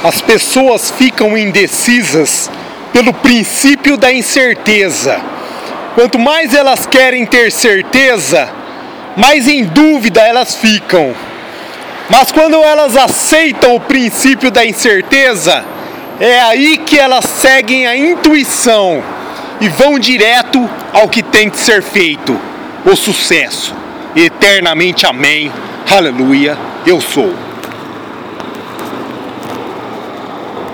As pessoas ficam indecisas pelo princípio da incerteza. Quanto mais elas querem ter certeza, mais em dúvida elas ficam. Mas quando elas aceitam o princípio da incerteza, é aí que elas seguem a intuição e vão direto ao que tem que ser feito, o sucesso. Eternamente amém, aleluia, eu sou.